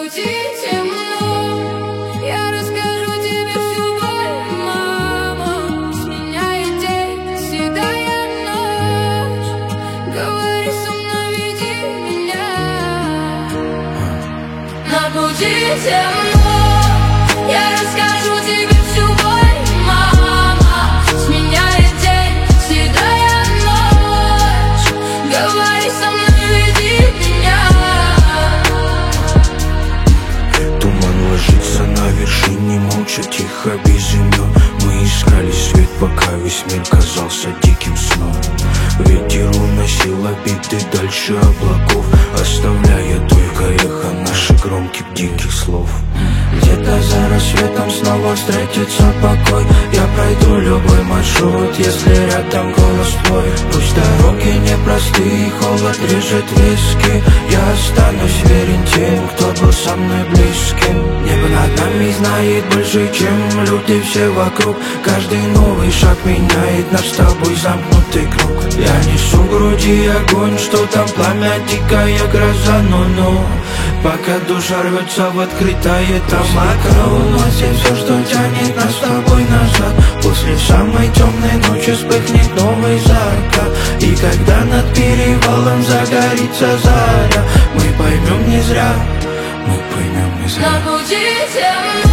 пути темно, я расскажу тебе всю боль, мама. Сменяет день, седая ночь. Говори со мной, веди меня. На пути темно, я расскажу тебе всю боль, мама. Сменяет день, седая ночь. Говори со мной, веди меня. Туман ложится на вершине, молча, тихо, без имен. Мы искали свет, пока весь мир казался диким сном. Ветер уносил обиды дальше облаков, оставляя только эхо наших громких диких слов. Где-то за рассветом снова встретится покой. Я пройду любой маршрут, если рядом голос твой. Пусть дороги непростые, холод режет виски, я останусь верен тем, кто был со мной близким. Небо над нами знает больше, чем люди все вокруг. Каждый новый шаг меняет наш с тобой замкнутый круг. Я несу в груди огонь, что там пламя, дикая гроза, но пока душа рвется в открытое, там окно уносит все, что тянет нас с тобой назад. После самой темной ночи вспыхнет новый закат, и когда над перевалом загорится заря, мы поймем не зря, мы поймем не зря. На пути темно.